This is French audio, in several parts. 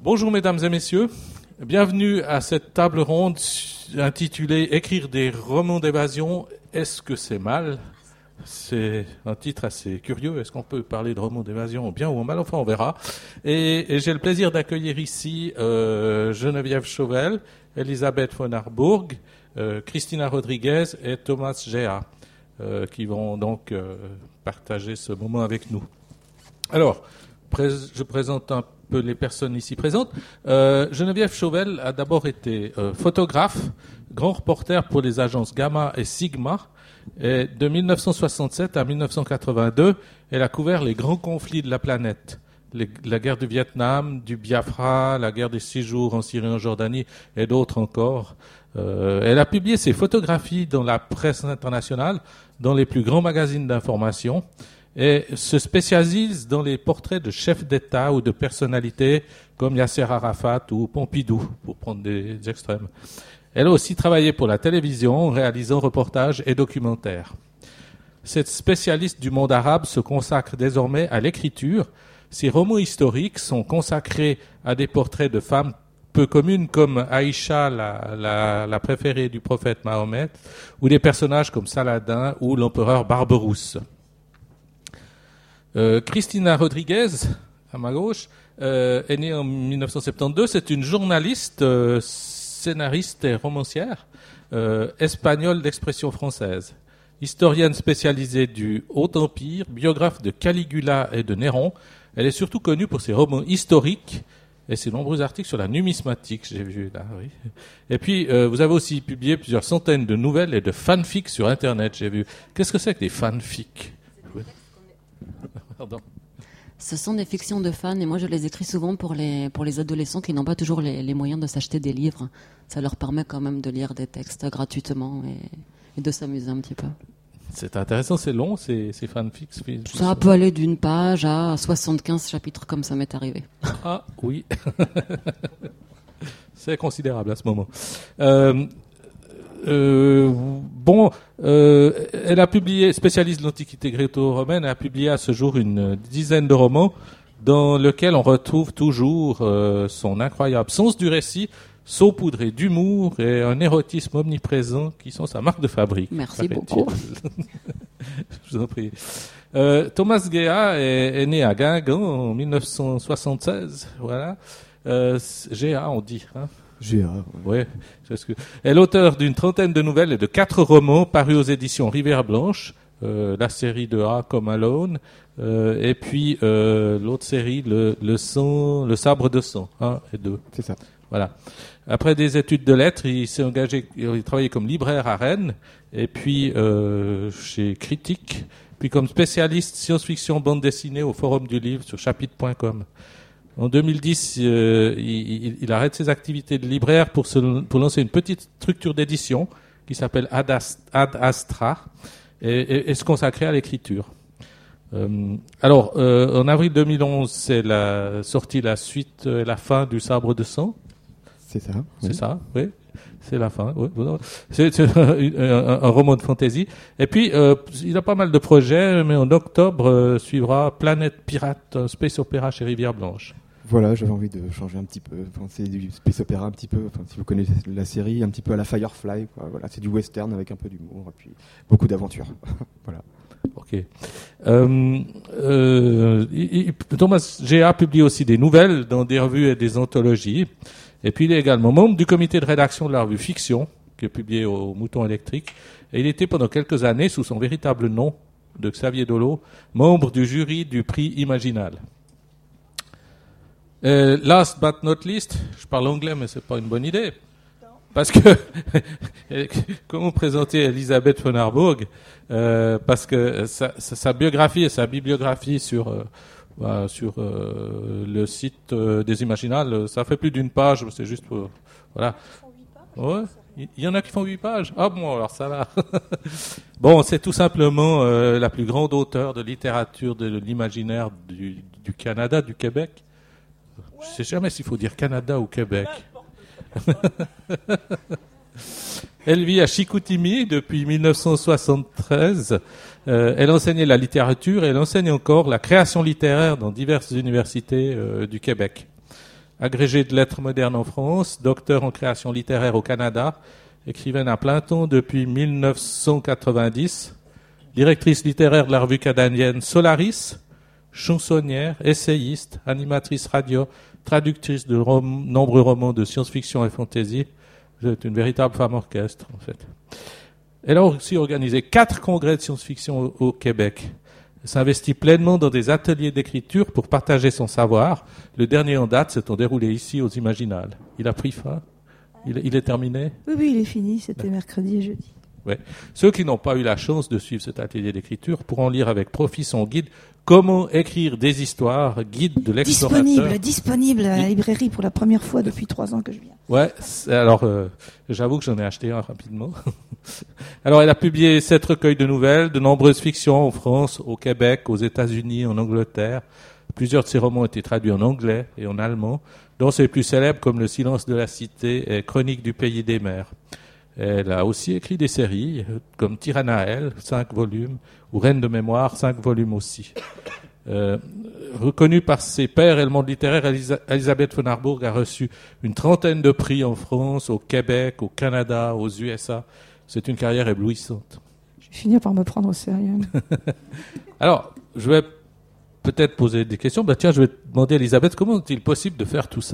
Bonjour mesdames et messieurs, bienvenue à cette table ronde intitulée « Écrire des romans d'évasion, est-ce que c'est mal ?» C'est un titre assez curieux. Est-ce qu'on peut parler de romans d'évasion bien ou mal? Enfin, on verra. Et j'ai le plaisir d'accueillir ici Geneviève Chauvel, Elisabeth von Harburg, Christina Rodriguez et Thomas Géa, qui vont donc partager ce moment avec nous. Alors, je présente un peu les personnes ici présentes. Geneviève Chauvel a d'abord été photographe, grand reporter pour les agences Gamma et Sigma. Et de 1967 à 1982, elle a couvert les grands conflits de la planète. La guerre du Vietnam, du Biafra, la guerre des 6 jours en Syrie et en Jordanie et d'autres encore. Elle a publié ses photographies dans la presse internationale, dans les plus grands magazines d'information, et se spécialise dans les portraits de chefs d'État ou de personnalités comme Yasser Arafat ou Pompidou, pour prendre des extrêmes. Elle a aussi travaillé pour la télévision en réalisant reportages et documentaires. Cette spécialiste du monde arabe se consacre désormais à l'écriture. Ses romans historiques sont consacrés à des portraits de femmes peu communes comme Aïcha, la préférée du prophète Mahomet, ou des personnages comme Saladin ou l'empereur Barberousse. Christina Rodriguez, à ma gauche, est née en 1972. C'est une journaliste, scénariste et romancière espagnole d'expression française. Historienne spécialisée du Haut Empire, biographe de Caligula et de Néron, elle est surtout connue pour ses romans historiques et ses nombreux articles sur la numismatique, j'ai vu là, oui. Et puis, vous avez aussi publié plusieurs centaines de nouvelles et de fanfics sur Internet, j'ai vu. Qu'est-ce que c'est que des fanfics? Oui. Pardon. Ce sont des fictions de fans et moi je les écris souvent pour les adolescents qui n'ont pas toujours les moyens de s'acheter des livres. Ça leur permet quand même de lire des textes gratuitement et de s'amuser un petit peu. C'est intéressant, c'est long ces fanfics. Ça peut aller d'une page à 75 chapitres comme ça m'est arrivé. Ah oui, c'est considérable à ce moment. Elle a publié, spécialiste de l'Antiquité gréco-romaine, elle a publié à ce jour une dizaine de romans dans lesquels on retrouve toujours son incroyable sens du récit, saupoudré d'humour et un érotisme omniprésent qui sont sa marque de fabrique. Merci beaucoup. Je vous en prie. Thomas Géa est né à Guingamp en 1976. Voilà. Géa, on dit, hein. Géa. Ouais. Elle est l'auteur d'une trentaine de nouvelles et de 4 romans parus aux éditions Rivière Blanche, la série de A comme Alone, et puis l'autre série, le sabre de sang, 1 et 2. C'est ça. Voilà. Après des études de lettres, il s'est engagé, il travaillait comme libraire à Rennes, et puis chez Critique, puis comme spécialiste science-fiction bande dessinée au Forum du Livre sur chapitre.com. En 2010, il arrête ses activités de libraire pour lancer une petite structure d'édition qui s'appelle Ad Astra et se consacrer à l'écriture. En avril 2011, c'est sorti la suite et la fin du Sabre de sang. C'est ça. C'est ça, oui. C'est la fin. Oui. C'est un roman de fantasy. Et puis, il a pas mal de projets, mais en octobre suivra Planète Pirate, un space opéra chez Rivière Blanche. Voilà, j'avais envie de changer un petit peu. Enfin, c'est du space opéra un petit peu. Enfin, si vous connaissez la série, un petit peu à la Firefly, quoi. Voilà, c'est du western avec un peu d'humour et puis beaucoup d'aventures. Voilà. Ok. Thomas Géa publie aussi des nouvelles dans des revues et des anthologies. Et puis il est également membre du comité de rédaction de la revue Fiction, qui est publiée au Mouton électrique. Et il était pendant quelques années, sous son véritable nom de Xavier Dolo, membre du jury du prix Imaginal. Last but not least, je parle anglais, mais c'est pas une bonne idée. Parce que, comment présenter Elisabeth von Harburg, parce que sa biographie et sa bibliographie sur le site des Imaginales, ça fait plus d'une page, c'est juste pour, voilà. Ouais, il y en a qui font 8 pages. Ah bon, alors ça va. Bon, c'est tout simplement la plus grande auteure de littérature de l'imaginaire du Canada, du Québec. Je sais jamais s'il faut dire Canada ou Québec. Elle vit à Chicoutimi depuis 1973. Elle enseignait la littérature et elle enseigne encore la création littéraire dans diverses universités du Québec. agrégée de lettres modernes en France, docteur en création littéraire au Canada, écrivaine à plein temps depuis 1990, directrice littéraire de la revue canadienne Solaris, chansonnière, essayiste, animatrice radio, traductrice de nombreux romans de science-fiction et fantasy. C'est une véritable femme orchestre, en fait. Elle a aussi organisé 4 congrès de science-fiction au Québec. Elle s'investit pleinement dans des ateliers d'écriture pour partager son savoir. Le dernier en date s'est déroulé ici aux Imaginales. Il a pris fin? Il est terminé? Oui, il est fini. C'était mercredi et jeudi. Ouais. Ceux qui n'ont pas eu la chance de suivre cet atelier d'écriture pourront lire avec profit son guide « Comment écrire des histoires », guide de l'explorateur. Disponible à la librairie pour la première fois depuis 3 ans que je viens. Ouais, alors j'avoue que j'en ai acheté un rapidement. Alors elle a publié 7 recueils de nouvelles, de nombreuses fictions en France, au Québec, aux États-Unis, en Angleterre. Plusieurs de ses romans ont été traduits en anglais et en allemand, dont ses plus célèbres comme Le silence de la cité et Chronique du pays des mers. Elle a aussi écrit des séries comme Tyrannaël, 5 volumes, ou Reine de mémoire, 5 volumes aussi. Reconnue par ses pairs et le monde littéraire, Elisabeth von Harburg a reçu une 30aine de prix en France, au Québec, au Canada, aux USA. C'est une carrière éblouissante. Je vais finir par me prendre au sérieux. Alors, je vais peut-être poser des questions. Tiens, je vais demander à Elisabeth, comment est-il possible de faire tout ça ?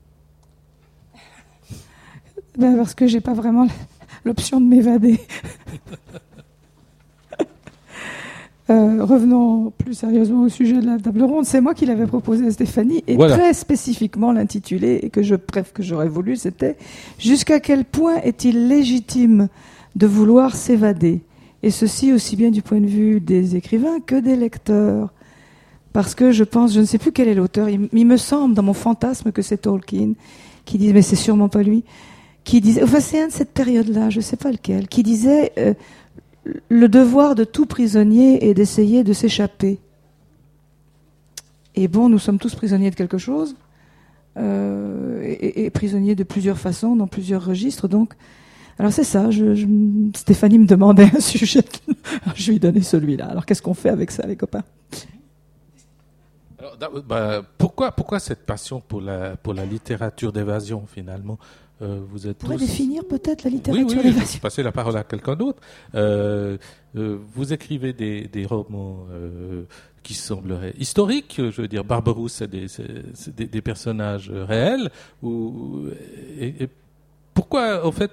Parce que j'ai pas vraiment l'option de m'évader. Revenons plus sérieusement au sujet de la table ronde. C'est moi qui l'avais proposé à Stéphanie, et voilà. Très spécifiquement l'intitulé, et que j'aurais voulu, c'était « Jusqu'à quel point est-il légitime de vouloir s'évader ?» Et ceci aussi bien du point de vue des écrivains que des lecteurs. Parce que je ne sais plus quel est l'auteur, il me semble dans mon fantasme que c'est Tolkien, qui dit, mais c'est sûrement pas lui, qui disait, enfin c'est un de cette période-là, je ne sais pas lequel, qui disait le devoir de tout prisonnier est d'essayer de s'échapper. Et bon, nous sommes tous prisonniers de quelque chose, et prisonniers de plusieurs façons, dans plusieurs registres. Donc, alors c'est ça. Stéphanie me demandait un sujet, je lui ai donné celui-là. Alors qu'est-ce qu'on fait avec ça, les copains ? Alors, pourquoi cette passion pour la littérature d'évasion finalement? Vous êtes pourrait définir peut-être la littérature d'évasion. Passer la parole à quelqu'un d'autre. Vous écrivez des romans qui sembleraient historiques. Je veux dire, Barberousse, c'est des personnages réels. Et pourquoi, en fait,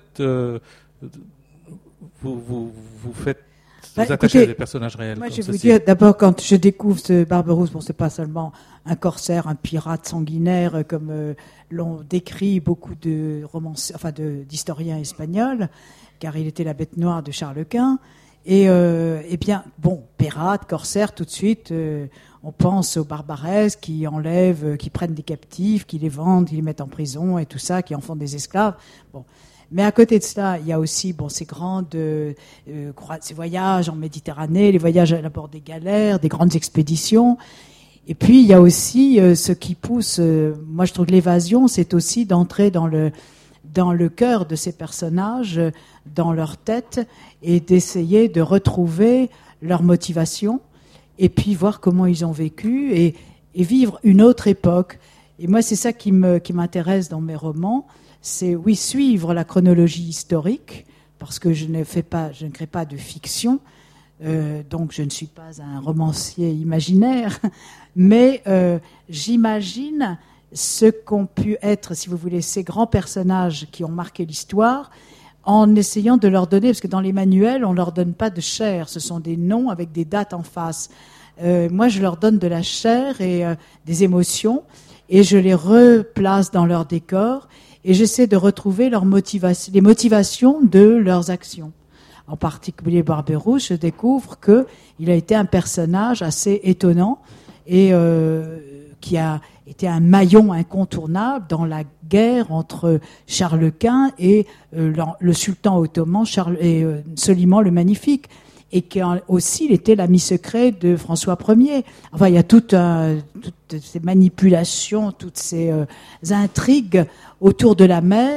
vous faites vous attachez à des personnages réels? Moi, je vais vous dire, d'abord, quand je découvre ce Barberousse, bon, c'est pas seulement un corsaire, un pirate sanguinaire, comme l'ont décrit beaucoup de d'historiens espagnols, car il était la bête noire de Charles Quint. Et bien, bon, pirate, corsaire, tout de suite, on pense aux barbaresques qui enlèvent, qui prennent des captifs, qui les vendent, qui les mettent en prison et tout ça, qui en font des esclaves. Bon. Mais à côté de cela, il y a aussi ces ces voyages en Méditerranée, les voyages à bord des galères, des grandes expéditions. Et puis il y a aussi ce qui pousse. Moi, je trouve que l'évasion, c'est aussi d'entrer dans le cœur de ces personnages, dans leur tête, et d'essayer de retrouver leur motivation, et puis voir comment ils ont vécu et vivre une autre époque. Et moi, c'est ça qui m'intéresse dans mes romans. C'est, oui, suivre la chronologie historique, parce que je ne crée pas de fiction, donc je ne suis pas un romancier imaginaire, mais j'imagine ce qu'ont pu être, si vous voulez, ces grands personnages qui ont marqué l'histoire, en essayant de leur donner, parce que dans les manuels, on ne leur donne pas de chair, ce sont des noms avec des dates en face. Moi, je leur donne de la chair et des émotions, et je les replace dans leur décor, et j'essaie de retrouver les motivations de leurs actions. En particulier Barberousse, je découvre qu'il a été un personnage assez étonnant et qui a été un maillon incontournable dans la guerre entre Charles Quint et le sultan ottoman Soliman le Magnifique. Et aussi, il était l'ami secret de François Ier. Enfin, il y a toutes ces manipulations, toutes ces intrigues autour de la mer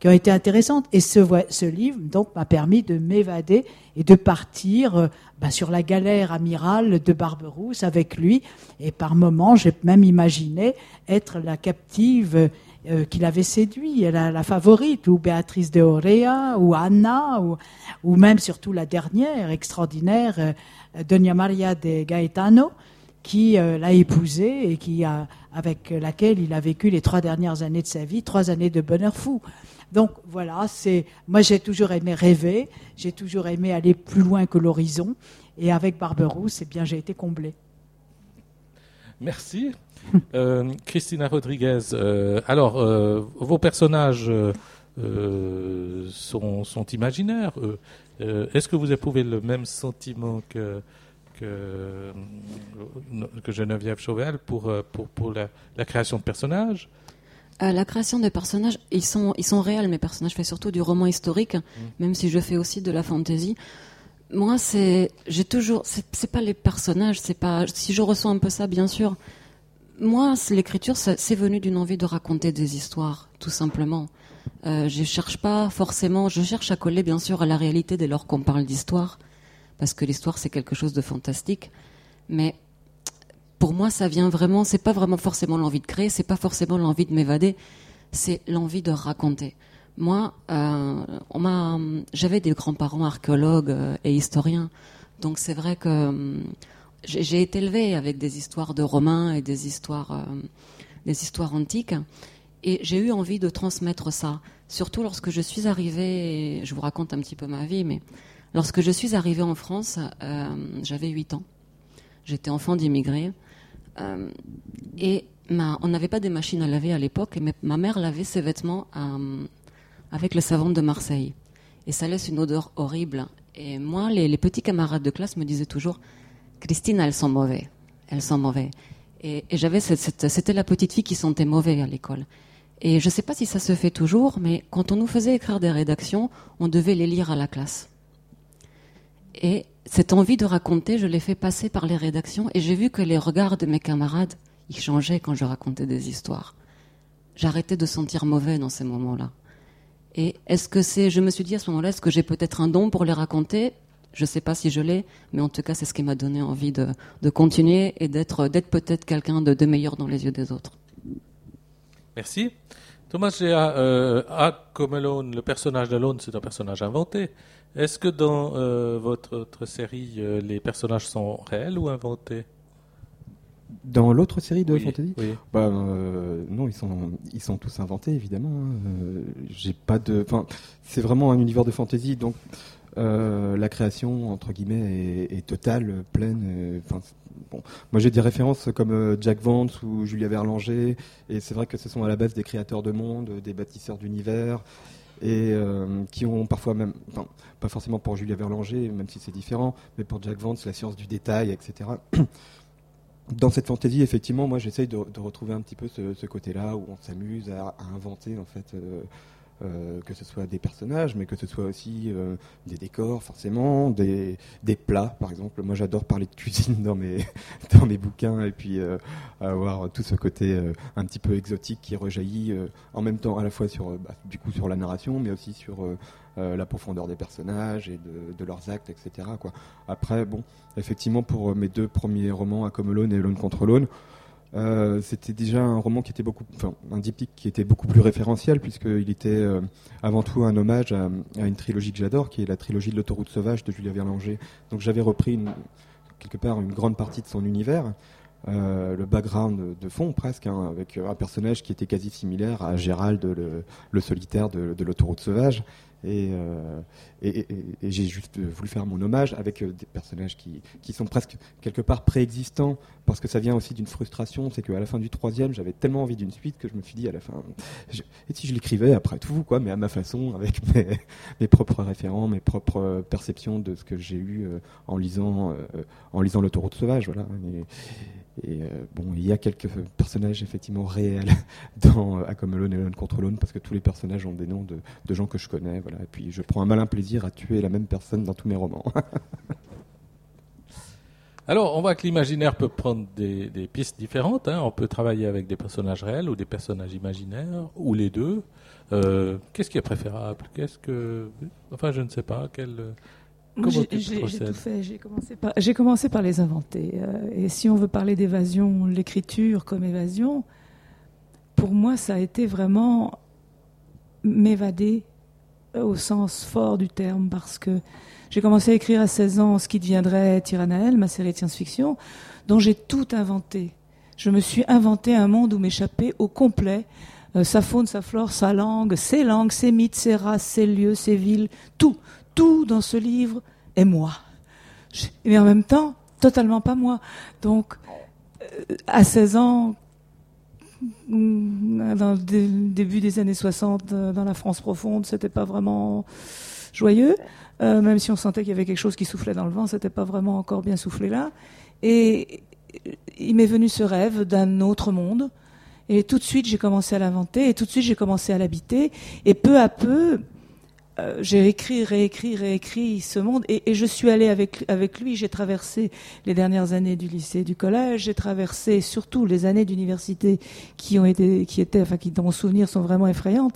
qui ont été intéressantes. Et ce livre, donc, m'a permis de m'évader et de partir sur la galère amirale de Barberousse avec lui. Et par moments, j'ai même imaginé être la captive qu'il avait séduit, la favorite, ou Béatrice de Orea, ou Anna, ou même surtout la dernière, extraordinaire, Doña Maria de Gaetano, qui l'a épousée et avec laquelle il a vécu les 3 dernières années de sa vie, 3 années de bonheur fou. Donc voilà, moi j'ai toujours aimé rêver, j'ai toujours aimé aller plus loin que l'horizon, et avec Barberousse, j'ai été comblée. Merci. Cristina Rodriguez, vos personnages sont imaginaires. Est-ce que vous éprouvez le même sentiment que Geneviève Chauvel pour la création de personnages? La création des personnages, ils sont réels, mes personnages. Je fais surtout du roman historique, même si je fais aussi de la fantasy. Moi, c'est pas les personnages, c'est pas, si je ressens un peu ça, bien sûr. Moi, l'écriture, c'est venu d'une envie de raconter des histoires, tout simplement. Je cherche à coller, bien sûr, à la réalité dès lors qu'on parle d'histoire, parce que l'histoire, c'est quelque chose de fantastique. Mais pour moi, ça vient vraiment, c'est pas vraiment forcément l'envie de créer, c'est pas forcément l'envie de m'évader, c'est l'envie de raconter. Moi, j'avais des grands-parents archéologues et historiens, donc c'est vrai que j'ai été élevée avec des histoires de Romains et des histoires antiques, et j'ai eu envie de transmettre ça. Surtout lorsque je suis arrivée, et je vous raconte un petit peu ma vie, mais lorsque je suis arrivée en France, j'avais 8 ans. J'étais enfant d'immigrés, et on n'avait pas des machines à laver à l'époque, et ma mère lavait ses vêtements avec le savon de Marseille. Et ça laisse une odeur horrible. Et moi, les petits camarades de classe me disaient toujours « Christine, elles sont mauvais. Elles sont mauvais. » Et j'avais c'était la petite fille qui sentait mauvais à l'école. Et je ne sais pas si ça se fait toujours, mais quand on nous faisait écrire des rédactions, on devait les lire à la classe. Et cette envie de raconter, je l'ai fait passer par les rédactions, et j'ai vu que les regards de mes camarades, ils changeaient quand je racontais des histoires. J'arrêtais de sentir mauvais dans ces moments-là. Et je me suis dit à ce moment-là, est-ce que j'ai peut-être un don pour les raconter? Je ne sais pas si je l'ai, mais en tout cas, c'est ce qui m'a donné envie de continuer et d'être peut-être quelqu'un de meilleur dans les yeux des autres. Merci. Thomas Géa, comme Alone, le personnage d'Alone, c'est un personnage inventé. Est-ce que dans votre série, les personnages sont réels ou inventés? Dans l'autre série de fantasy, oui. Non, ils sont tous inventés évidemment. J'ai pas de, c'est vraiment un univers de fantasy, donc la création entre guillemets est totale, pleine. Moi j'ai des références comme Jack Vance ou Julia Verlanger, et c'est vrai que ce sont à la base des créateurs de monde, des bâtisseurs d'univers, et qui ont parfois même, pas forcément pour Julia Verlanger, même si c'est différent, mais pour Jack Vance, la science du détail, etc. Dans cette fantaisie, effectivement, moi j'essaye de retrouver un petit peu ce côté-là où on s'amuse à inventer en fait, que ce soit des personnages, mais que ce soit aussi des décors, forcément, des plats, par exemple. Moi j'adore parler de cuisine dans mes bouquins, et puis avoir tout ce côté un petit peu exotique qui rejaillit en même temps à la fois sur la narration, mais aussi sur la profondeur des personnages et de leurs actes, etc. quoi. Après, effectivement, pour mes 2 premiers romans, À comme Alone et Alone contre Alone, c'était déjà un roman qui était un diptyque qui était beaucoup plus référentiel, puisqu'il était avant tout un hommage à une trilogie que j'adore, qui est la trilogie de l'Autoroute sauvage de Julia Verlanger. Donc j'avais repris quelque part une grande partie de son univers, le background de fond presque, avec un personnage qui était quasi similaire à Gérald, le solitaire de l'Autoroute sauvage. Et j'ai juste voulu faire mon hommage avec des personnages qui sont presque quelque part préexistants, parce que ça vient aussi d'une frustration, c'est qu'à la fin du 3e, j'avais tellement envie d'une suite que je me suis dit à la fin, et si je l'écrivais après tout, quoi, mais à ma façon, avec mes propres référents, mes propres perceptions de ce que j'ai eu en lisant l'Autoroute sauvage, voilà. Il y a quelques personnages effectivement réels dans À comme Alone et Alone contre Alone, parce que tous les personnages ont des noms de gens que je connais, voilà. Et puis je prends un malin plaisir à tuer la même personne dans tous mes romans. Alors, on voit que l'imaginaire peut prendre des pistes différentes. On peut travailler avec des personnages réels ou des personnages imaginaires, ou les deux. Qu'est-ce qui est préférable ? Enfin, je ne sais pas. Comment tu procèdes ? Tout fait. J'ai commencé par les inventer. Et si on veut parler d'évasion, l'écriture comme évasion, pour moi, ça a été vraiment m'évader au sens fort du terme, parce que j'ai commencé à écrire à 16 ans ce qui deviendrait Tyrannael, ma série de science-fiction, dont j'ai tout inventé. Je me suis inventé un monde où m'échapper au complet. Sa faune, sa flore, sa langue, ses mythes, ses races, ses lieux, ses villes, tout dans ce livre est moi. Mais en même temps, totalement pas moi. Donc, à 16 ans, dans le début des années 60, dans la France profonde, c'était pas vraiment joyeux. Même si on sentait qu'il y avait quelque chose qui soufflait dans le vent, c'était pas vraiment encore bien soufflé là. Et il m'est venu ce rêve d'un autre monde. Et tout de suite, j'ai commencé à l'inventer, et tout de suite, j'ai commencé à l'habiter. Et peu à peu, j'ai réécrit ce monde. Et je suis allée avec lui. J'ai traversé les dernières années du lycée et du collège. J'ai traversé surtout les années d'université qui dans mon souvenir, sont vraiment effrayantes.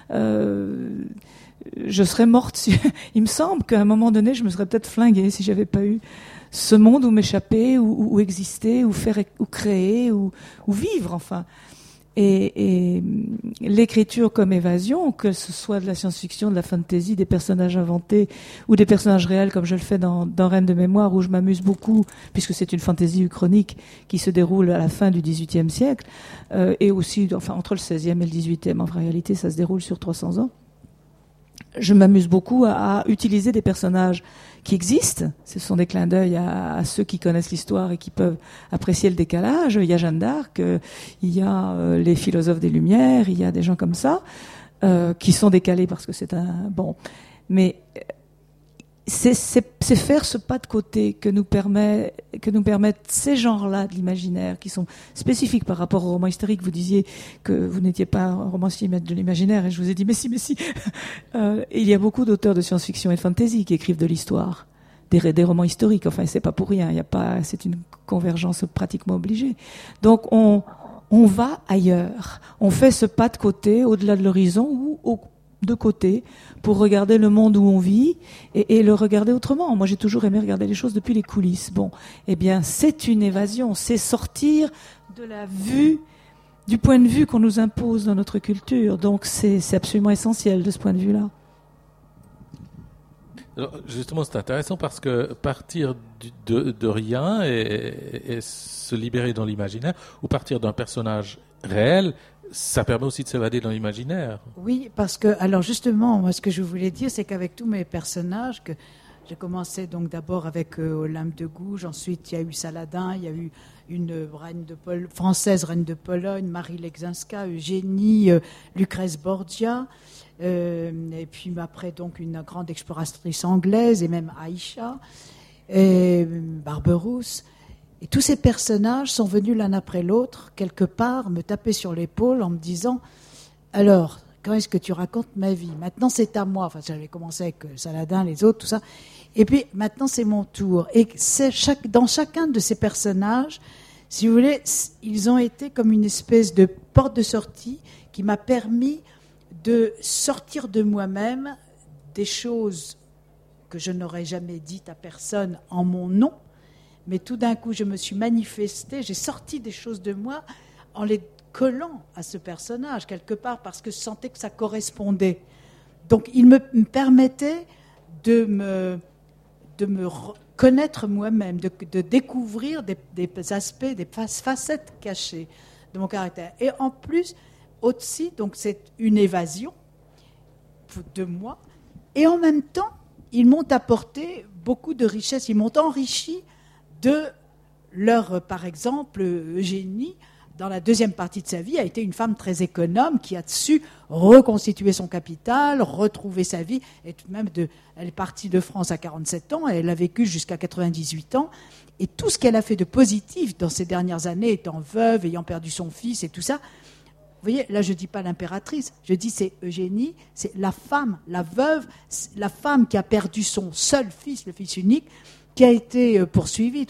Je serais morte. Il me semble qu'à un moment donné, je me serais peut-être flinguée si j'avais pas eu ce monde où m'échapper, où exister, où faire, où créer, où vivre, enfin. Et l'écriture comme évasion, que ce soit de la science-fiction, de la fantasy, des personnages inventés ou des personnages réels, comme je le fais dans Reine de mémoire, où je m'amuse beaucoup, puisque c'est une fantasy uchronique qui se déroule à la fin du XVIIIe siècle, et aussi, entre le XVIe et le XVIIIe, en réalité, ça se déroule sur 300 ans. Je m'amuse beaucoup à utiliser des personnages qui existent. Ce sont des clins d'œil à ceux qui connaissent l'histoire et qui peuvent apprécier le décalage. Il y a Jeanne d'Arc, il y a les philosophes des Lumières, il y a des gens comme ça qui sont décalés parce que c'est un... Bon, mais c'est faire ce pas de côté que nous permettent ces genres-là de l'imaginaire qui sont spécifiques par rapport au roman historique. Vous disiez que vous n'étiez pas un romancier maître de l'imaginaire, et je vous ai dit mais si. Il y a beaucoup d'auteurs de science-fiction et de fantasy qui écrivent de l'histoire, des romans historiques. Enfin, c'est pas pour rien. C'est une convergence pratiquement obligée. Donc on va ailleurs. On fait ce pas de côté, au-delà de l'horizon ou de côté, pour regarder le monde où on vit et le regarder autrement. Moi, j'ai toujours aimé regarder les choses depuis les coulisses. Bon, eh bien, c'est une évasion, c'est sortir de la vue, du point de vue qu'on nous impose dans notre culture. Donc, c'est absolument essentiel de ce point de vue-là. Alors, justement, c'est intéressant parce que partir de rien et se libérer dans l'imaginaire, ou partir d'un personnage réel, ça permet aussi de s'évader dans l'imaginaire. Oui, parce que, alors justement, moi, ce que je voulais dire, c'est qu'avec tous mes personnages, que j'ai commencé donc d'abord avec Olympe de Gouges, ensuite il y a eu Saladin, il y a eu une française reine de Pologne, Marie Leczinska, Eugénie, Lucrèce Borgia, et puis après donc une grande exploratrice anglaise, et même Aïcha, et Barberousse. Et tous ces personnages sont venus l'un après l'autre, quelque part, me taper sur l'épaule en me disant « Alors, quand est-ce que tu racontes ma vie ? Maintenant, c'est à moi. » Enfin, j'avais commencé avec Saladin, les autres, tout ça. Et puis, maintenant, c'est mon tour. Et dans chacun de ces personnages, si vous voulez, ils ont été comme une espèce de porte de sortie qui m'a permis de sortir de moi-même des choses que je n'aurais jamais dites à personne en mon nom. Mais tout d'un coup, je me suis manifestée, j'ai sorti des choses de moi en les collant à ce personnage, quelque part, parce que je sentais que ça correspondait. Donc, il me permettait de me connaître moi-même, de découvrir des aspects, des facettes cachées de mon caractère. Et en plus, aussi, donc c'est une évasion de moi. Et en même temps, ils m'ont apporté beaucoup de richesses, ils m'ont enrichi de leur, par exemple, Eugénie, dans la deuxième partie de sa vie, a été une femme très économe qui a su reconstituer son capital, retrouver sa vie. Et tout de même, elle est partie de France à 47 ans, elle a vécu jusqu'à 98 ans. Et tout ce qu'elle a fait de positif dans ces dernières années, étant veuve, ayant perdu son fils et tout ça, vous voyez, là je ne dis pas l'impératrice, je dis c'est Eugénie, c'est la femme, la veuve, la femme qui a perdu son seul fils, le fils unique, qui a été poursuivi, tout ça.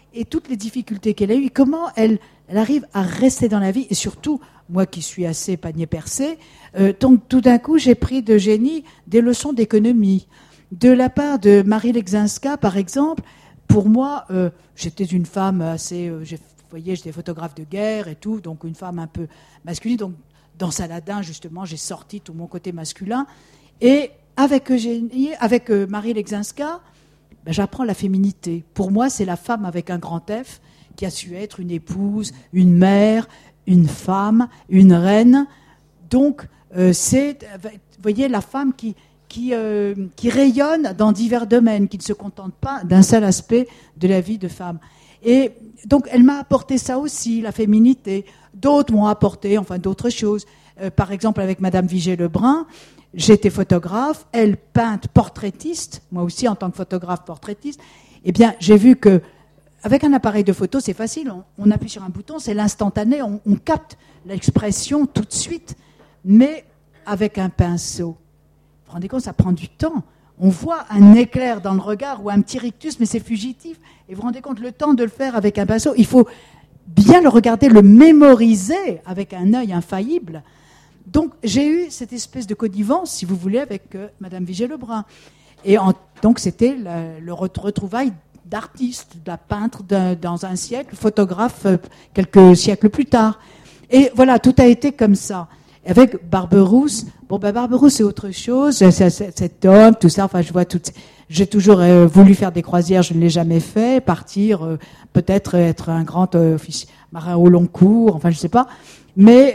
et toutes les difficultés qu'elle a eues, et comment elle arrive à rester dans la vie, et surtout, moi qui suis assez panier percé, donc tout d'un coup, j'ai pris d'Eugénie des leçons d'économie. De la part de Marie Legzinska, par exemple, pour moi, j'étais une femme assez... vous voyez, j'étais photographe de guerre et tout, donc une femme un peu masculine. Donc, dans Saladin, justement, j'ai sorti tout mon côté masculin. Et avec Marie Legzinska, j'apprends la féminité. Pour moi, c'est la femme avec un grand F qui a su être une épouse, une mère, une femme, une reine. Donc, c'est, vous voyez, la femme qui rayonne dans divers domaines, qui ne se contente pas d'un seul aspect de la vie de femme. Et donc, elle m'a apporté ça aussi, la féminité. D'autres m'ont apporté, d'autres choses. Par exemple, avec Madame Vigée-Lebrun, j'étais photographe, elle peinte portraitiste, moi aussi en tant que photographe portraitiste. Eh bien, j'ai vu que avec un appareil de photo, c'est facile. On appuie sur un bouton, c'est l'instantané, on capte l'expression tout de suite. Mais avec un pinceau, vous vous rendez compte, ça prend du temps. On voit un éclair dans le regard ou un petit rictus, mais c'est fugitif. Et vous vous rendez compte, le temps de le faire avec un pinceau, il faut bien le regarder, le mémoriser avec un œil infaillible. Donc, j'ai eu cette espèce de connivence, si vous voulez, avec Madame Vigée-Lebrun. Et donc, c'était le retrouvaille d'artiste, de la peintre dans un siècle, photographe quelques siècles plus tard. Et voilà, tout a été comme ça. Avec Barberousse, Barberousse c'est autre chose, cet homme, tout ça, je vois tout. J'ai toujours voulu faire des croisières, je ne l'ai jamais fait, partir, peut-être être un grand officier, marin au long cours, je sais pas. Mais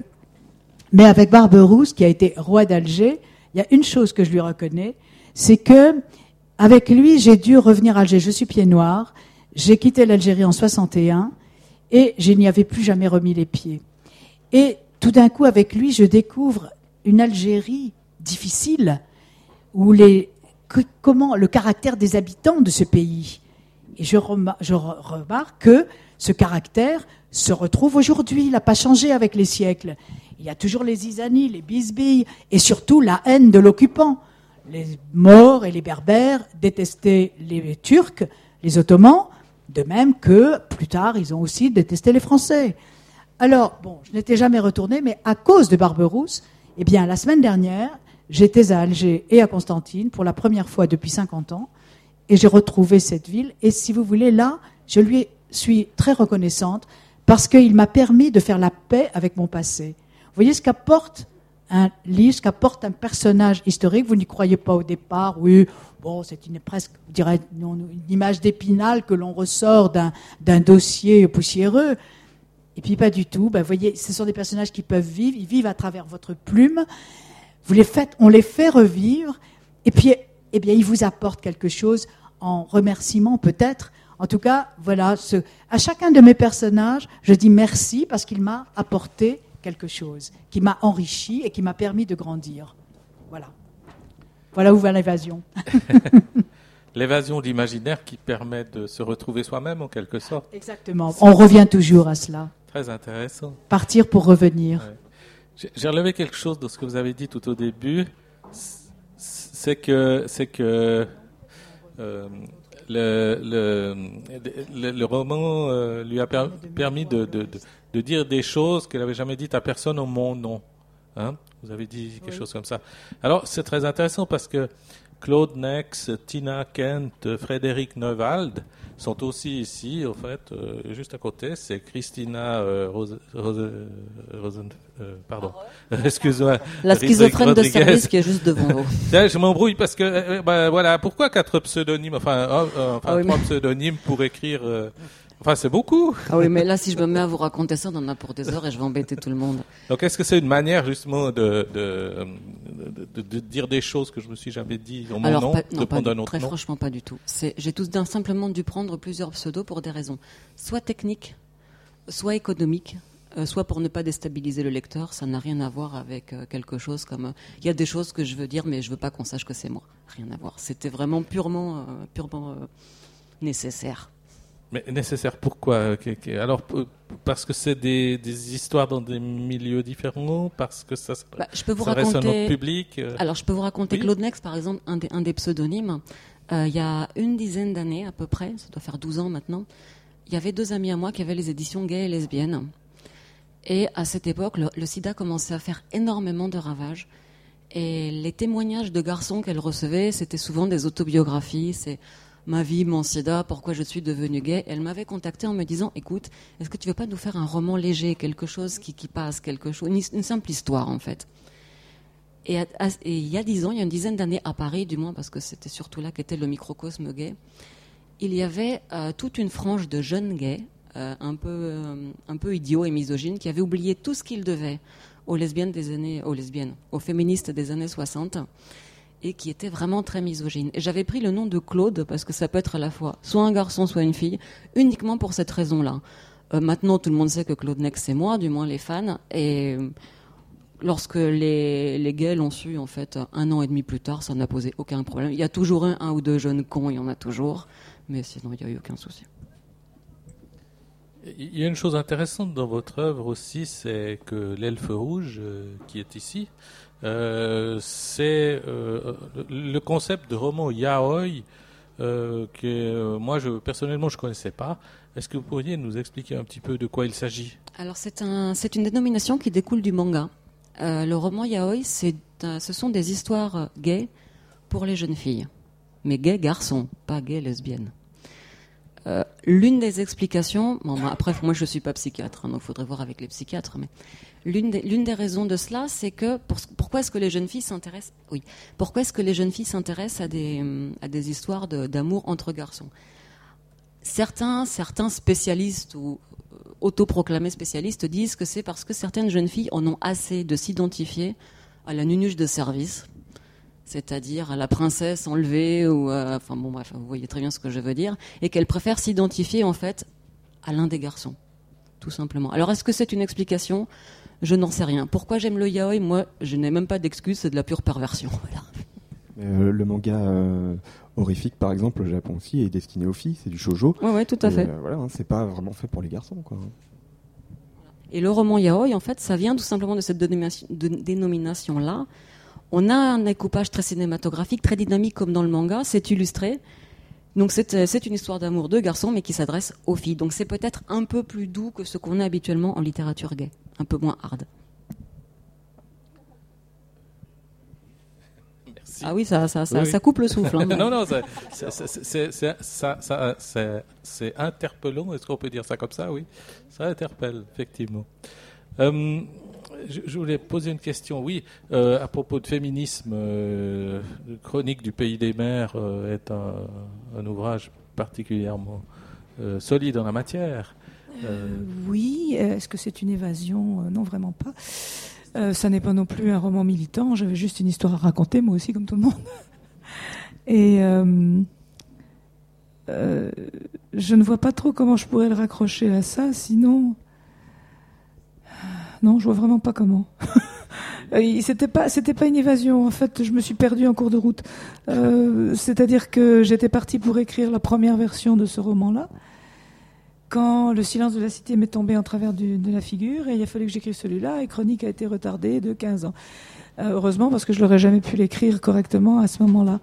avec Barberousse, qui a été roi d'Alger, il y a une chose que je lui reconnais, c'est que avec lui, j'ai dû revenir à Alger. Je suis pied noir, j'ai quitté l'Algérie en 61 et je n'y avais plus jamais remis les pieds. Et tout d'un coup, avec lui, je découvre une Algérie difficile, où comment le caractère des habitants de ce pays. Et je remarque que ce caractère se retrouve aujourd'hui. Il n'a pas changé avec les siècles. Il y a toujours les zizanies, les bisbilles, et surtout la haine de l'occupant. Les Maures et les Berbères détestaient les Turcs, les Ottomans, de même que, plus tard, ils ont aussi détesté les Français. Alors, je n'étais jamais retournée, mais à cause de Barberousse, la semaine dernière, j'étais à Alger et à Constantine pour la première fois depuis 50 ans, et j'ai retrouvé cette ville. Et si vous voulez, là, je lui suis très reconnaissante parce qu'il m'a permis de faire la paix avec mon passé. Vous voyez ce qu'apporte un livre, ce qu'apporte un personnage historique. Vous n'y croyez pas au départ, oui, c'est presque, je dirais, une image d'Épinal que l'on ressort d'un dossier poussiéreux. Et puis pas du tout. Vous voyez, ce sont des personnages qui peuvent vivre. Ils vivent à travers votre plume. On les fait revivre. Et puis, ils vous apportent quelque chose en remerciement peut-être. En tout cas, voilà. À chacun de mes personnages, je dis merci parce qu'il m'a apporté quelque chose, qui m'a enrichi et qui m'a permis de grandir. Voilà. Voilà où va l'évasion. L'évasion de l'imaginaire qui permet de se retrouver soi-même en quelque sorte. Exactement. On revient toujours à cela. Très intéressant. Partir pour revenir. Ouais. J'ai relevé quelque chose dans ce que vous avez dit tout au début. C'est que le roman lui a permis de dire des choses qu'elle n'avait jamais dites à personne au monde. Non. Vous avez dit quelque chose comme ça. Alors, c'est très intéressant parce que Claude Nex, Tina Kent, Frédéric Neuwald sont aussi ici, en fait, juste à côté. C'est Christina pardon, excuse-moi. La schizophrène de service qui est juste devant vous. Je m'embrouille parce que, voilà, pourquoi 4 pseudonymes, 3 pseudonymes pour écrire... c'est beaucoup. Ah oui, mais là, si je me mets à vous raconter ça, on en a pour des heures et je vais embêter tout le monde. Donc, est-ce que c'est une manière, justement, de dire des choses que je me suis jamais dit en mon nom, de prendre un autre très nom? Franchement, pas du tout. J'ai simplement dû prendre plusieurs pseudos pour des raisons. Soit techniques, soit économiques, soit pour ne pas déstabiliser le lecteur. Ça n'a rien à voir avec quelque chose comme... Il y a des choses que je veux dire, mais je veux pas qu'on sache que c'est moi. Rien à voir. C'était vraiment purement nécessaire. Mais nécessaire, pourquoi? Alors, parce que c'est des histoires dans des milieux différents, parce que ça reste un autre public. Alors, je peux vous raconter Claude Nex, par exemple, un des pseudonymes. Il y a une dizaine d'années à peu près, ça doit faire 12 ans maintenant, il y avait 2 amis à moi qui avaient les éditions gays et lesbiennes. Et à cette époque, le sida commençait à faire énormément de ravages. Et les témoignages de garçons qu'elle recevait, c'était souvent des autobiographies. C'est ma vie, mon sida, pourquoi je suis devenue gay. Elle m'avait contactée en me disant, écoute, est-ce que tu veux pas nous faire un roman léger, quelque chose qui passe, quelque chose, une simple histoire en fait. Et il y a 10 ans, il y a une dizaine d'années à Paris, du moins parce que c'était surtout là qu'était le microcosme gay, il y avait toute une frange de jeunes gays, un peu idiots et misogynes, qui avaient oublié tout ce qu'ils devaient aux féministes des années 60, et qui étaient vraiment très misogynes. Et j'avais pris le nom de Claude, parce que ça peut être à la fois soit un garçon, soit une fille, uniquement pour cette raison-là. Maintenant, tout le monde sait que Claude Nex, c'est moi, du moins les fans, et lorsque les gays l'ont su, en fait, 1 an et demi plus tard, ça n'a posé aucun problème. Il y a toujours un ou deux jeunes cons, il y en a toujours, mais sinon, il n'y a eu aucun souci. Il y a une chose intéressante dans votre œuvre aussi, c'est que l'elfe rouge, qui est ici, c'est le concept de roman yaoi, que moi, personnellement, je ne connaissais pas. Est-ce que vous pourriez nous expliquer un petit peu de quoi il s'agit ? Alors, c'est une dénomination qui découle du manga. Le roman yaoi, ce sont des histoires gays pour les jeunes filles. Mais gays garçons, pas gays lesbiennes. L'une des explications, après moi je suis pas psychiatre, donc il faudrait voir avec les psychiatres, mais l'une des raisons de cela, c'est que pourquoi est-ce que les jeunes filles s'intéressent à des histoires d'amour entre garçons. Certains spécialistes ou autoproclamés spécialistes disent que c'est parce que certaines jeunes filles en ont assez de s'identifier à la nunuche de service, c'est-à-dire à la princesse enlevée, ou vous voyez très bien ce que je veux dire, et qu'elle préfère s'identifier en fait à l'un des garçons, tout simplement. Alors est-ce que c'est une explication ? Je n'en sais rien. Pourquoi j'aime le yaoi ? Moi, je n'ai même pas d'excuse, c'est de la pure perversion. Voilà. Le manga horrifique, par exemple, au Japon aussi, est destiné aux filles, c'est du shoujo. Oui, tout à fait. Voilà, c'est pas vraiment fait pour les garçons, quoi. Et le roman yaoi, en fait, ça vient tout simplement de cette dénomination-là. On a un découpage très cinématographique, très dynamique comme dans le manga, c'est illustré. Donc c'est une histoire d'amour de garçons, mais qui s'adresse aux filles. Donc c'est peut-être un peu plus doux que ce qu'on a habituellement en littérature gay, un peu moins hard. Merci. Ah oui, ça coupe le souffle. Hein, non, c'est interpellant, est-ce qu'on peut dire ça comme ça ? Oui, ça interpelle, effectivement. Je voulais poser une question, à propos de féminisme. Chronique du pays des mers est un ouvrage particulièrement solide en la matière. Oui, est-ce que c'est une évasion ? Non, vraiment pas. Ça n'est pas non plus un roman militant, j'avais juste une histoire à raconter, moi aussi, comme tout le monde. Et je ne vois pas trop comment je pourrais le raccrocher à ça, sinon... Non, je vois vraiment pas comment. C'était pas une évasion. En fait, je me suis perdue en cours de route. C'est-à-dire que j'étais partie pour écrire la première version de ce roman-là. Quand Le silence de la cité m'est tombé en travers de la figure, et il a fallu que j'écrive celui-là, et Chronique a été retardée de 15 ans. Heureusement, parce que je n'aurais jamais pu l'écrire correctement à ce moment-là.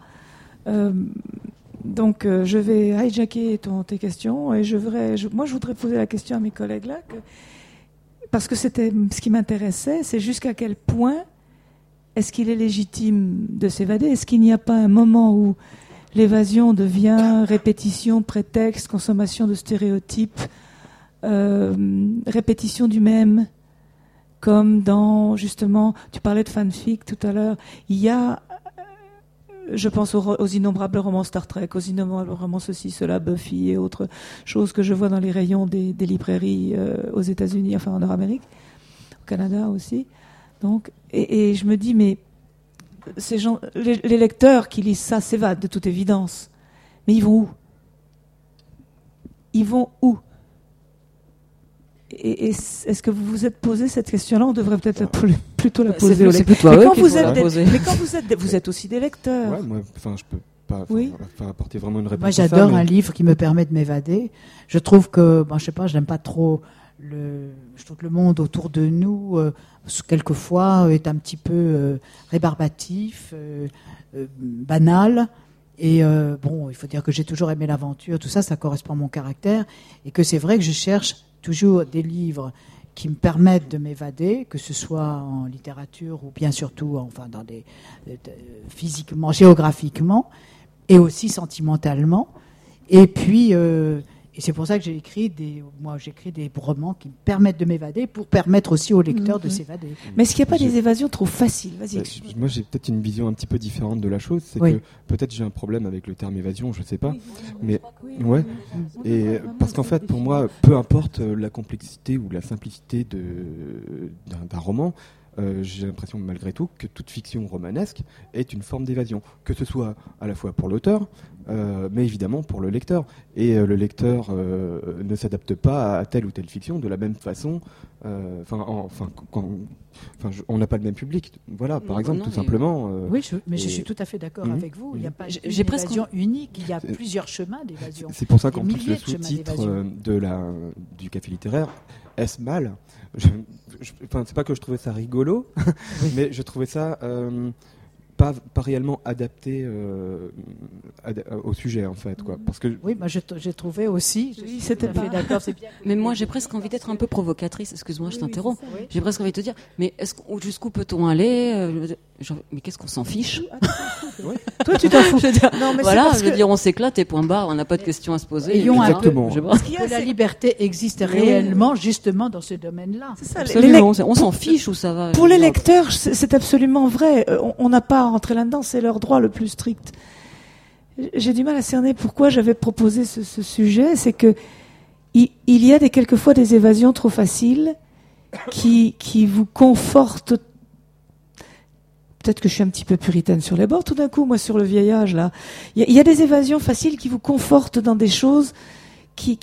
Donc, je vais hijacker tes questions, et je voudrais poser la question à mes collègues là, parce que c'était ce qui m'intéressait, c'est jusqu'à quel point est-ce qu'il est légitime de s'évader ? Est-ce qu'il n'y a pas un moment où l'évasion devient répétition, prétexte, consommation de stéréotypes, répétition du même, comme dans, justement, tu parlais de fanfic tout à l'heure, il y a, je pense aux innombrables romans Star Trek, aux innombrables romans ceci, cela, Buffy et autres choses que je vois dans les rayons des librairies aux États-Unis, enfin en Nord-Amérique, au Canada aussi. Donc, et je me dis, mais ces gens, les lecteurs qui lisent ça s'évadent de toute évidence. Mais ils vont où ? Ils vont où ? Et est-ce que vous vous êtes posé cette question-là ? On devrait peut-être plutôt la poser aux lecteurs. Mais quand vous êtes aussi des lecteurs. Ouais, moi, je peux pas apporter vraiment une réponse. Moi, j'adore un livre qui me permet de m'évader. Je trouve que, je sais pas, je n'aime pas trop je trouve que le monde autour de nous, quelquefois, est un petit peu rébarbatif, banal. Et il faut dire que j'ai toujours aimé l'aventure, tout ça, ça correspond à mon caractère, et que c'est vrai que je cherche toujours des livres qui me permettent de m'évader, que ce soit en littérature ou bien surtout, physiquement, géographiquement, et aussi sentimentalement. Et puis, et c'est pour ça que j'écris des romans qui me permettent de m'évader, pour permettre aussi au lecteur de s'évader. Mais est-ce qu'il n'y a pas des évasions trop faciles ? Vas-y. Moi, j'ai peut-être une vision un petit peu différente de la chose. C'est que peut-être j'ai un problème avec le terme évasion, je ne sais pas. Parce qu'en fait, pour moi, peu importe la complexité ou la simplicité d'un roman, j'ai l'impression malgré tout que toute fiction romanesque est une forme d'évasion, que ce soit à la fois pour l'auteur, mais évidemment pour le lecteur. Et le lecteur ne s'adapte pas à telle ou telle fiction de la même façon. On n'a pas le même public. Voilà, par exemple, tout simplement. Je suis tout à fait d'accord avec vous. Il n'y a pas une évasion unique. Il y a plusieurs chemins d'évasion. C'est pour ça qu'en plus le sous-titre du Café littéraire, Est-ce mal ? C'est pas que je trouvais ça rigolo, mais je trouvais ça pas réellement adapté au sujet, en fait, quoi. Parce que oui, j'ai trouvé aussi. C'était pas d'accord. C'est bien. Mais moi, j'ai presque envie d'être un peu provocatrice. Excuse-moi, je t'interromps. Oui. J'ai presque envie de te dire, mais jusqu'où peut-on aller mais qu'est-ce qu'on s'en fiche ? Toi, tu t'en fous. Je veux dire, on s'éclate et point barre. On n'a pas de questions à se poser. Exactement. Parce que la liberté existe réellement, justement, dans ce domaine-là. C'est ça. Absolument. On s'en fiche où ça va. Pour les lecteurs, c'est absolument vrai. On n'a pas à rentrer là-dedans. C'est leur droit le plus strict. J'ai du mal à cerner pourquoi j'avais proposé ce sujet. C'est que il y a quelquefois des évasions trop faciles qui vous confortent. Peut-être que je suis un petit peu puritaine sur les bords, tout d'un coup, moi, sur le vieillage, là. Il y a des évasions faciles qui vous confortent dans des choses qui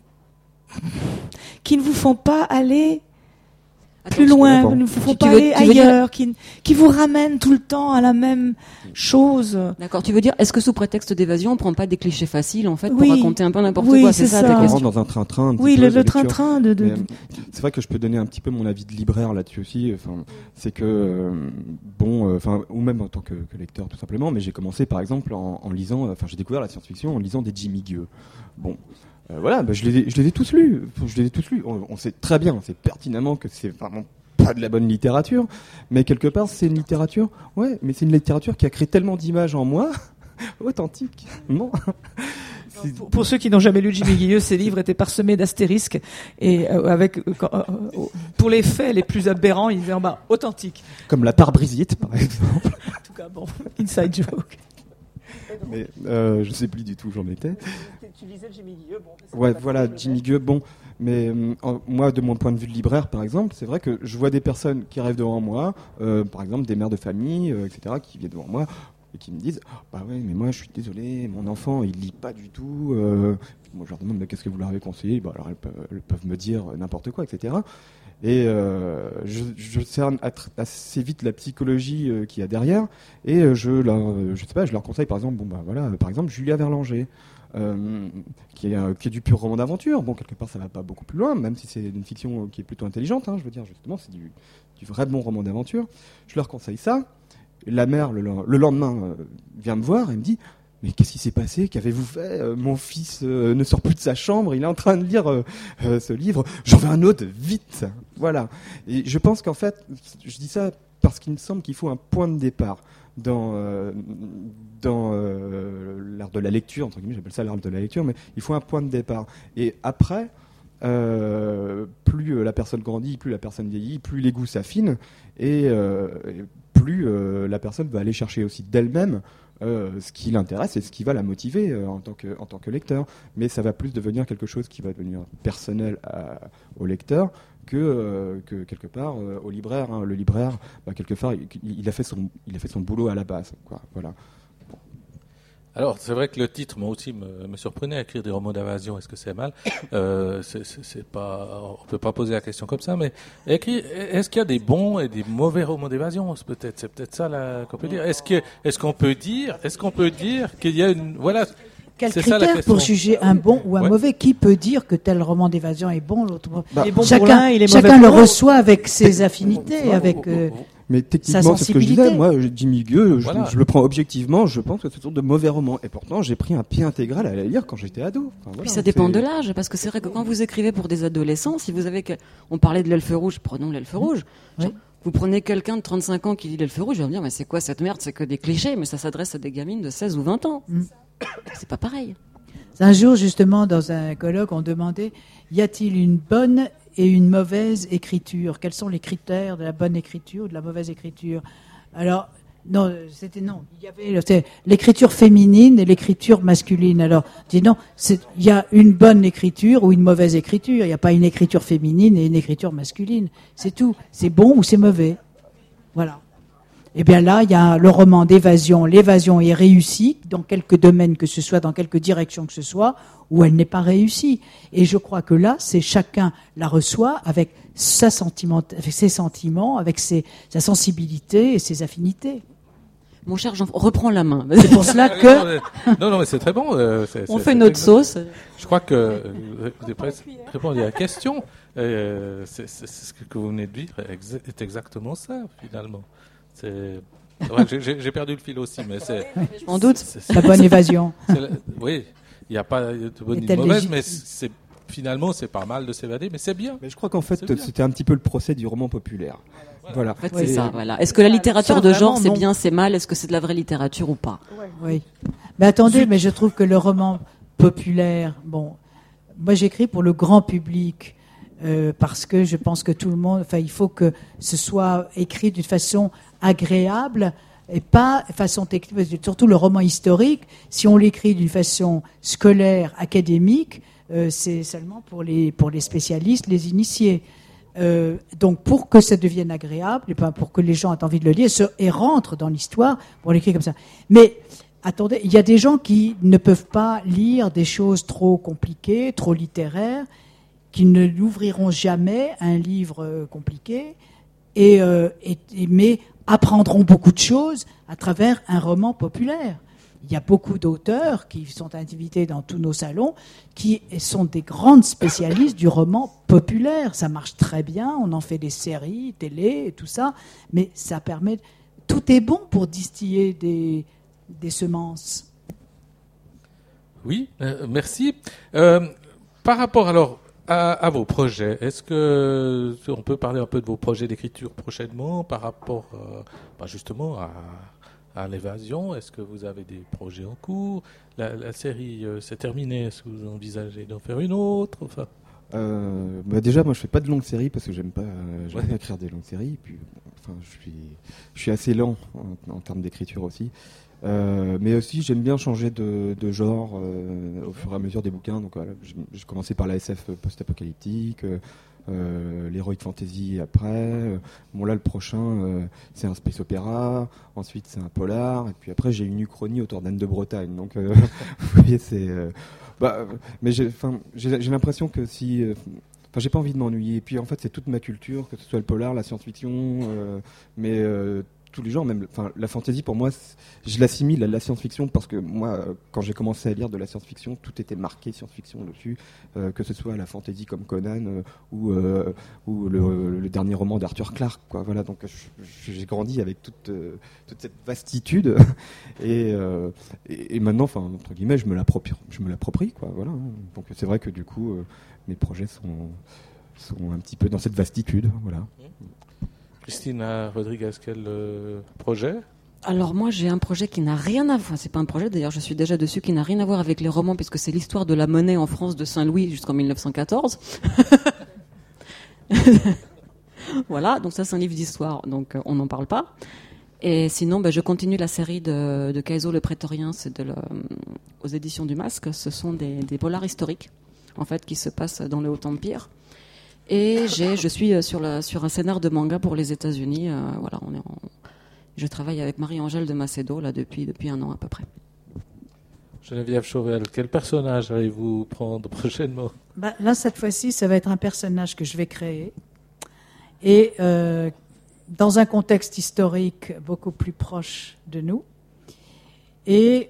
ne vous font pas aller plus loin, ne vous font pas aller ailleurs, qui vous ramènent tout le temps à la même chose. D'accord, tu veux dire, est-ce que sous prétexte d'évasion, on prend pas des clichés faciles, en fait, pour raconter un peu n'importe quoi, c'est ça ta question ? Dans un train-train. Oui, le train-train c'est vrai que je peux donner un petit peu mon avis de libraire là-dessus aussi. C'est que, ou même en tant que lecteur, tout simplement, mais j'ai commencé, par exemple, en lisant, j'ai découvert la science-fiction en lisant des Jimmy Gueux. Bon. Je les ai tous lus. On sait très bien, on sait pertinemment que c'est vraiment pas de la bonne littérature, mais quelque part c'est une littérature. Ouais, mais c'est une littérature qui a créé tellement d'images en moi, authentiques. Non. Pour ceux qui n'ont jamais lu Jimmy Guilleux, ses livres étaient parsemés d'astérisques et pour les faits les plus aberrants, ils étaient en bas authentiques. Comme la pare-brisite, par exemple. En tout cas, bon, inside joke. Mais je sais plus du tout où j'en étais. Tu lisais Jimmy Guilleux, Jimmy Guilleux, mais moi, de mon point de vue de libraire, par exemple, c'est vrai que je vois des personnes qui arrivent devant moi, par exemple des mères de famille, etc., qui viennent devant moi et qui me disent mais moi je suis désolé, mon enfant il lit pas du tout. Moi je leur demande mais qu'est-ce que vous leur avez conseillé ? Alors elles peuvent me dire n'importe quoi, etc. Et je cerne assez vite la psychologie qu'il y a derrière, et je leur conseille par exemple, par exemple Julia Verlanger, qui est du pur roman d'aventure. Bon, quelque part ça va pas beaucoup plus loin, même si c'est une fiction qui est plutôt intelligente, je veux dire, justement c'est du vrai bon roman d'aventure. Je leur conseille ça. La mère le lendemain vient me voir et me dit mais qu'est-ce qui s'est passé ? Qu'avez-vous fait ? Mon fils ne sort plus de sa chambre, il est en train de lire ce livre. J'en veux un autre, vite ! Voilà. Et je pense qu'en fait, je dis ça parce qu'il me semble qu'il faut un point de départ dans l'art de la lecture, entre guillemets, j'appelle ça l'art de la lecture, mais il faut un point de départ. Et après, plus la personne grandit, plus la personne vieillit, plus les goûts s'affinent, et plus la personne va aller chercher aussi d'elle-même ce qui l'intéresse et ce qui va la motiver en tant que lecteur. Mais ça va plus devenir quelque chose qui va devenir personnel au lecteur que quelque part au libraire. Le libraire, quelque part, il a fait son boulot à la base, quoi. Voilà. Alors, c'est vrai que le titre, moi aussi, me surprenait. Écrire des romans d'évasion, est-ce que c'est mal ? C'est pas, on peut pas poser la question comme ça, mais est-ce qu'il y a des bons et des mauvais romans d'évasion ? C'est peut-être ça qu'on peut dire. Est-ce qu'on peut dire qu'il y a une, voilà. Quel critère pour juger un bon ou un mauvais ? Qui peut dire que tel roman d'évasion est bon, l'autre il est bon pour l'un, il est mauvais chacun pour le l'autre. reçoit avec ses affinités, avec. Mais techniquement, c'est ce que je disais. Moi, Jimmy Gueux, je le prends objectivement. Je pense que ce sont de mauvais romans. Et pourtant, j'ai pris un pied intégral à la lire quand j'étais ado. Enfin, voilà, puis ça dépend de l'âge, parce que c'est vrai que quand vous écrivez pour des adolescents, si vous avez on parlait de l'Elfe Rouge, prenons l'Elfe Rouge. Oui. Vous prenez quelqu'un de 35 ans qui lit l'Elfe Rouge, il va me dire mais c'est quoi cette merde, c'est que des clichés, mais ça s'adresse à des gamines de 16 ou 20 ans. C'est pas pareil. Un jour, justement, dans un colloque, on demandait y a-t-il une bonne et une mauvaise écriture? Quels sont les critères de la bonne écriture ou de la mauvaise écriture? Alors, non. Il y avait l'écriture féminine et l'écriture masculine. Alors, il y a une bonne écriture ou une mauvaise écriture. Il n'y a pas une écriture féminine et une écriture masculine. C'est tout. C'est bon ou c'est mauvais. Voilà. Eh bien là, il y a le roman d'évasion. L'évasion est réussie dans quelques domaines que ce soit, dans quelques directions que ce soit, ou elle n'est pas réussie. Et je crois que là, c'est chacun la reçoit avec ses sentiments, avec sa sensibilité et ses affinités. Mon cher Jean, reprends la main. C'est pour cela que... Non, mais c'est très bon. On fait notre sauce. Je crois que vous avez presque répondu à la question. C'est ce que vous venez de dire est exactement ça, finalement. J'ai perdu le fil aussi, mais c'est... En doute, la bonne évasion. Oui, il n'y a pas de bonne ni de mauvaise, mais finalement, c'est pas mal de s'évader, mais c'est bien. Mais je crois qu'en fait, c'était un petit peu le procès du roman populaire. Voilà. En fait, c'est ça, voilà. Est-ce que la littérature de genre, c'est bien, c'est mal? Est-ce que c'est de la vraie littérature ou pas? Oui. Mais attendez, mais je trouve que le roman populaire, moi j'écris pour le grand public, parce que je pense que tout le monde, il faut que ce soit écrit d'une façon agréable et pas de façon technique. Surtout le roman historique, si on l'écrit d'une façon scolaire, académique, c'est seulement pour les spécialistes, les initiés. Donc pour que ça devienne agréable, et pas pour que les gens aient envie de le lire et rentrent dans l'histoire, pour l'écrire comme ça. Mais attendez, il y a des gens qui ne peuvent pas lire des choses trop compliquées, trop littéraires, qui ne l'ouvriront jamais un livre compliqué, mais apprendront beaucoup de choses à travers un roman populaire. Il y a beaucoup d'auteurs qui sont invités dans tous nos salons qui sont des grandes spécialistes du roman populaire. Ça marche très bien, on en fait des séries, télé et tout ça, mais ça permet... Tout est bon pour distiller des semences. Oui, merci. Par rapport alors à vos projets, est-ce que on peut parler un peu de vos projets d'écriture prochainement par rapport justement à l'évasion? Est-ce que vous avez des projets en cours? La série s'est terminée. Est-ce que vous envisagez d'en faire une autre? Déjà, moi, je fais pas de longues séries parce que j'aime pas écrire des longues séries. Et puis, je suis assez lent en termes d'écriture aussi. Mais aussi, j'aime bien changer de genre au fur et à mesure des bouquins. Donc, voilà, j'ai commencé par la SF post-apocalyptique. L'heroic fantasy après. Là, le prochain, c'est un space opéra. Ensuite, c'est un polar. Et puis après, j'ai une uchronie autour d'Anne de Bretagne. Donc, vous voyez, c'est... mais j'ai l'impression que si... j'ai pas envie de m'ennuyer. Et puis, en fait, c'est toute ma culture, que ce soit le polar, la science-fiction, mais... tous les genres, même la fantasy pour moi, je l'assimile à la science-fiction parce que moi, quand j'ai commencé à lire de la science-fiction, tout était marqué science-fiction dessus, que ce soit la fantasy comme Conan ou le dernier roman d'Arthur Clarke, quoi. Voilà, donc j'ai grandi avec toute cette vastitude et maintenant, entre guillemets, je me l'approprie, quoi. Voilà. Donc c'est vrai que du coup, mes projets sont un petit peu dans cette vastitude, voilà. Christina Rodriguez, quel projet? Alors moi j'ai un projet qui n'a rien à voir, c'est pas un projet d'ailleurs, je suis déjà dessus, qui n'a rien à voir avec les romans puisque c'est l'histoire de la monnaie en France de Saint-Louis jusqu'en 1914. Voilà, donc ça c'est un livre d'histoire, donc on n'en parle pas. Et sinon je continue la série de Caeso le Prétorien, c'est aux éditions du Masque, ce sont des polars historiques en fait qui se passent dans le Haut-Empire. Et je suis sur un scénar de manga pour les États-Unis. Voilà, je travaille avec Marie-Angèle de Macedo là depuis 1 an à peu près. Geneviève Chauvel, quel personnage allez-vous prendre prochainement? Là, cette fois-ci, ça va être un personnage que je vais créer. Et dans un contexte historique beaucoup plus proche de nous. Et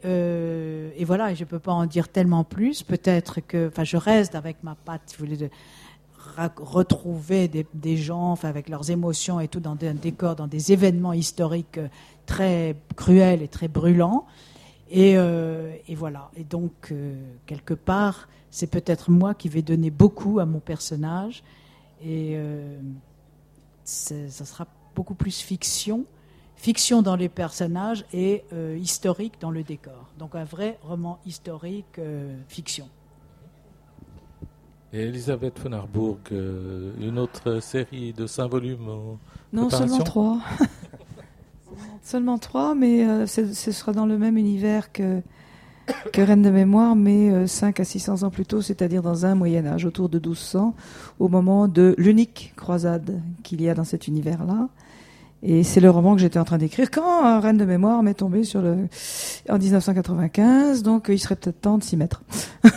voilà, je ne peux pas en dire tellement plus. Peut-être que... je reste avec ma patte, si vous voulez, retrouver des gens, enfin, avec leurs émotions et tout, dans un décor, dans des événements historiques très cruels et très brûlants. Et voilà. Et donc, quelque part, c'est peut-être moi qui vais donner beaucoup à mon personnage. Et ça sera beaucoup plus fiction dans les personnages et historique dans le décor. Donc un vrai roman historique fiction. Et Elisabeth von Harburg, une autre série de 5 volumes en Non, préparation? seulement 3. Seulement 3, mais ce sera dans le même univers que Reine de mémoire, mais 5 à 600 ans plus tôt, c'est-à-dire dans un Moyen-Âge, autour de 1200, au moment de l'unique croisade qu'il y a dans cet univers-là. Et c'est le roman que j'étais en train d'écrire quand Reine de mémoire m'est tombé en 1995, donc il serait peut-être temps de s'y mettre.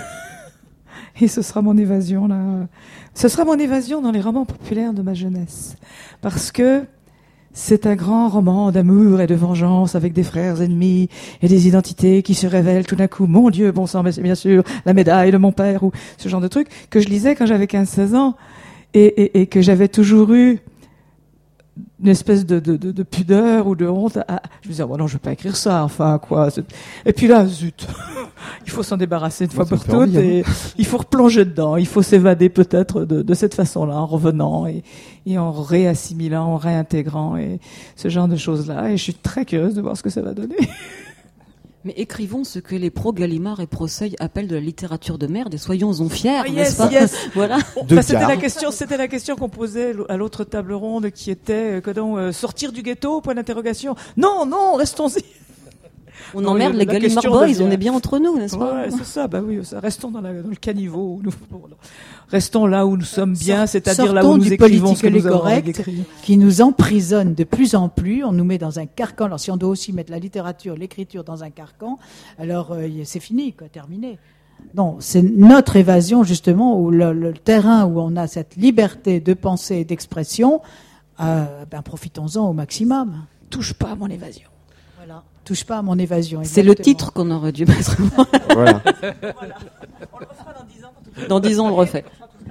Et ce sera mon évasion, là. Ce sera mon évasion dans les romans populaires de ma jeunesse. Parce que c'est un grand roman d'amour et de vengeance avec des frères ennemis et des identités qui se révèlent tout d'un coup. Mon Dieu, bon sang, mais c'est bien sûr la médaille de mon père ou ce genre de truc que je lisais quand j'avais 15-16 ans et que j'avais toujours eu une espèce de pudeur ou de honte. Je me disais, bon, non, je vais pas écrire ça, enfin, quoi. Et puis là, zut. Il faut s'en débarrasser une fois pour toutes et il faut replonger dedans. Il faut s'évader peut-être de cette façon-là, en revenant et en réassimilant, en réintégrant et ce genre de choses-là. Et je suis très curieuse de voir ce que ça va donner. Mais écrivons ce que les pro-Gallimard et pro-Seuil appellent de la littérature de merde et soyons-en fiers, yes, n'est-ce pas? Yes. Voilà. C'était la question qu'on posait à l'autre table ronde qui était sortir du ghetto, point d'interrogation. Non, restons-y. On emmerde les Gallimard Boys, on est bien entre nous, n'est-ce pas? Ouais, c'est ça, bah oui, restons dans le caniveau. Restons là où nous sommes bien, c'est-à-dire là où nous écrivons ce que nous avons écrit. Qui nous emprisonne de plus en plus, on nous met dans un carcan. Alors si on doit aussi mettre la littérature, l'écriture dans un carcan, alors c'est fini, quoi, terminé. Non, c'est notre évasion justement, où le terrain où on a cette liberté de pensée et d'expression, profitons-en au maximum. Touche pas à mon évasion. Voilà, touche pas à mon évasion. C'est le titre qu'on aurait dû mettre. Voilà. On le refera dans 10 ans. Dans 10 ans, on le refait.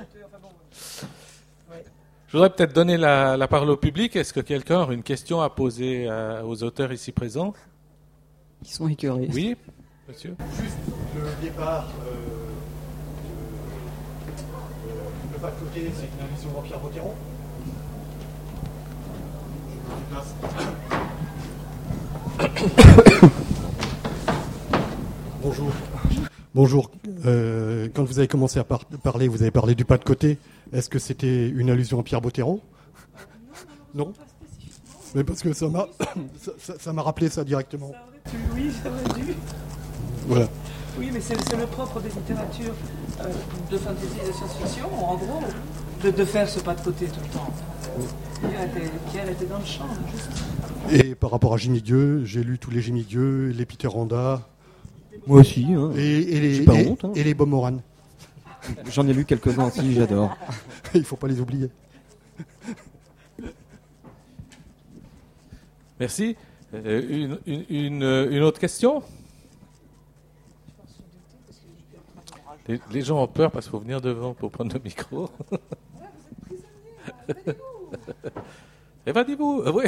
Je voudrais peut-être donner la parole au public. Est-ce que quelqu'un a une question à poser aux auteurs ici présents? Ils sont écœurés. Oui, monsieur. Juste le départ le pas de côté, c'est une allusion à Pierre Bottero. Bonjour. Quand vous avez commencé à parler, vous avez parlé du pas de côté. Est-ce que c'était une allusion à Pierre Bottero? Non. Mais parce que ça m'a rappelé ça directement. Oui, ça aurait dû. Voilà. Oui, mais c'est le propre des littératures de fantasy et de science-fiction, en gros, de faire ce pas de côté tout le temps. Pierre était dans le champ, juste. Et par rapport à Jimmy Gueux, j'ai lu tous les Jimmy Gueux, les Peter Randa. Moi aussi. Hein. Et les Bob Moran. J'en ai lu quelques-uns aussi, j'adore. Il ne faut pas les oublier. Merci. Une autre question? Les gens ont peur parce qu'il faut venir devant pour prendre le micro. Évadez-vous. Oui.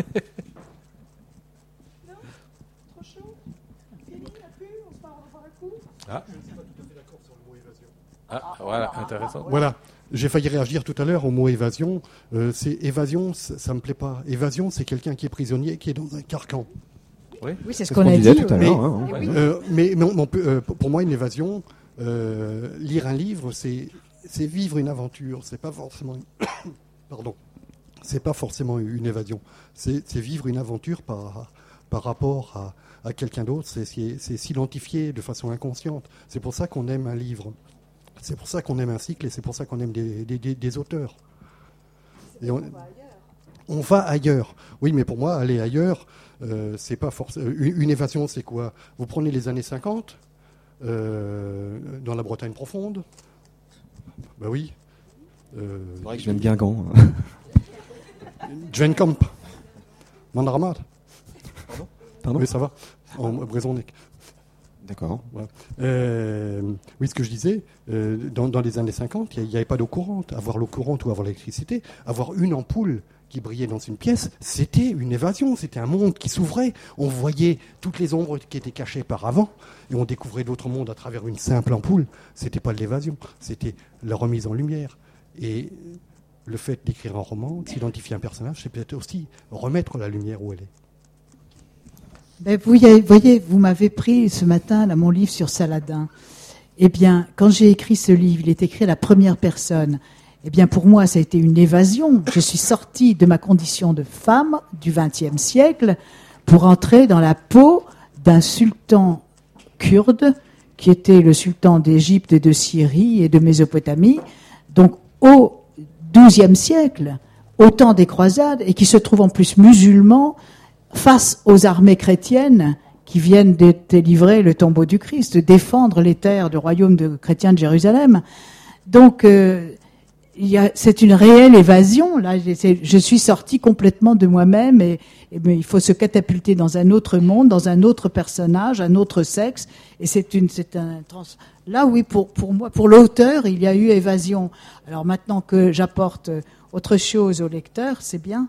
Non, trop chaud. Fini, la pub, on se parle encore un coup. Ah. Je ne suis pas tout à fait d'accord sur le mot évasion. Ah, voilà, intéressant. Voilà. J'ai failli réagir tout à l'heure au mot évasion. Évasion, ça me plaît pas. Évasion, c'est quelqu'un qui est prisonnier, qui est dans un carcan. Oui, c'est ce qu'on a dit tout à l'heure. Mais pour moi, une évasion, lire un livre, c'est vivre une aventure. C'est pas forcément. Pardon. C'est pas forcément une évasion. C'est vivre une aventure par rapport à quelqu'un d'autre. C'est s'identifier de façon inconsciente. C'est pour ça qu'on aime un livre. C'est pour ça qu'on aime un cycle et c'est pour ça qu'on aime des auteurs. Et on va ailleurs. Oui, mais pour moi, aller ailleurs, c'est pas forcément. Une évasion, c'est quoi? Vous prenez les années 50, dans la Bretagne profonde. Bah oui. C'est vrai que j'aime bien Gand. Dwenkamp. Mandramat. Pardon? Oui, ça va. En Brezonnec. D'accord. Voilà. Oui, ce que je disais, dans les années 50, il n'y avait pas d'eau courante. Avoir l'eau courante ou avoir l'électricité, avoir une ampoule qui brillait dans une pièce, c'était une évasion, c'était un monde qui s'ouvrait. On voyait toutes les ombres qui étaient cachées par avant, et on découvrait d'autres mondes à travers une simple ampoule. C'était pas de l'évasion, c'était la remise en lumière. Et le fait d'écrire un roman, de s'identifier à un personnage, c'est peut-être aussi remettre la lumière où elle est. Ben, vous voyez, vous m'avez pris ce matin là, mon livre sur Saladin. Eh bien, quand j'ai écrit ce livre, il est écrit à la première personne. Eh bien, pour moi, ça a été une évasion. Je suis sortie de ma condition de femme du XXe siècle pour entrer dans la peau d'un sultan kurde qui était le sultan d'Égypte et de Syrie et de Mésopotamie, donc au XIIe siècle, au temps des croisades, et qui se trouve en plus musulman face aux armées chrétiennes qui viennent délivrer le tombeau du Christ, de défendre les terres du royaume chrétien de Jérusalem. Donc, c'est une réelle évasion. Là, je suis sortie complètement de moi-même et il faut se catapulter dans un autre monde, dans un autre personnage, un autre sexe. Et là, oui, pour moi, pour l'auteur, il y a eu évasion. Alors maintenant que j'apporte autre chose au lecteur, c'est bien.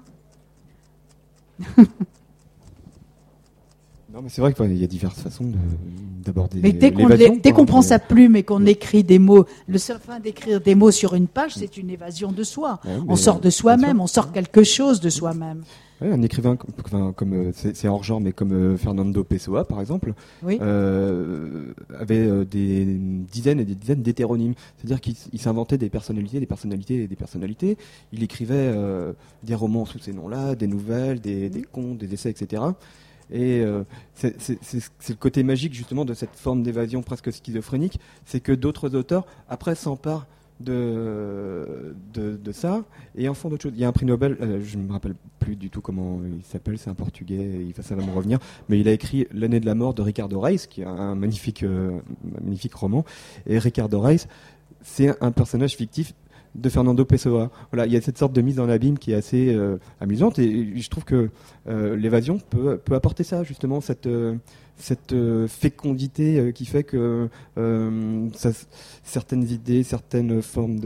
Non, mais c'est vrai qu'il y a diverses façons d'aborder mais dès qu'on prend sa plume et qu'on écrit des mots, le seul fin d'écrire des mots sur une page, c'est une évasion de soi. Ouais, on sort de soi-même, on sort quelque chose de soi-même. Ouais, un écrivain comme c'est hors genre, mais comme Fernando Pessoa, par exemple, oui. Avait des dizaines et des dizaines d'hétéronymes. C'est-à-dire qu'il s'inventait des personnalités. Il écrivait des romans sous ces noms-là, des nouvelles, des contes, des essais, etc. Et c'est le côté magique justement de cette forme d'évasion presque schizophrénique, c'est que d'autres auteurs après s'emparent de ça et en font d'autres choses. Il y a un prix Nobel, je ne me rappelle plus du tout comment il s'appelle, c'est un portugais, ça va me revenir, mais il a écrit L'année de la mort de Ricardo Reis, qui est un magnifique roman. Et Ricardo Reis, c'est un personnage fictif de Fernando Pessoa. Voilà, il y a cette sorte de mise en abîme qui est assez amusante, et je trouve que l'évasion peut apporter ça, justement, cette fécondité qui fait que certaines idées, certaines formes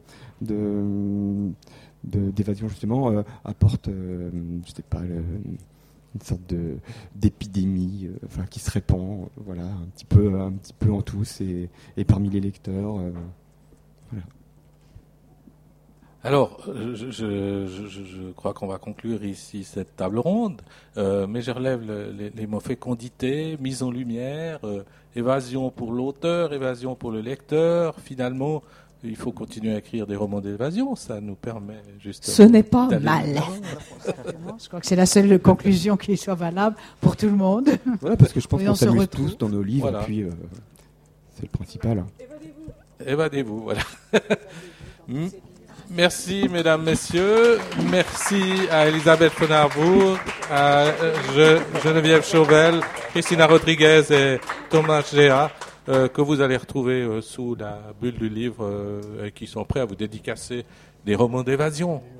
d'évasion, justement, apportent, je sais pas, une sorte d'épidémie qui se répand, voilà, un petit peu en tous et parmi les lecteurs. Voilà. Alors, je crois qu'on va conclure ici cette table ronde, mais je relève les mots fécondité, mise en lumière, évasion pour l'auteur, évasion pour le lecteur. Finalement, il faut continuer à écrire des romans d'évasion, ça nous permet justement... Ce n'est pas mal. Je crois que c'est la seule conclusion qui soit valable pour tout le monde. Voilà, parce que je pense qu'on s'amuse tous dans nos livres, voilà. Et puis c'est le principal. Évadez-vous, voilà. Merci, mesdames, messieurs. Merci à Elisabeth Fenarbourg, à Geneviève Chauvel, Christina Rodriguez et Thomas Géa, que vous allez retrouver sous la bulle du livre, qui sont prêts à vous dédicacer des romans d'évasion.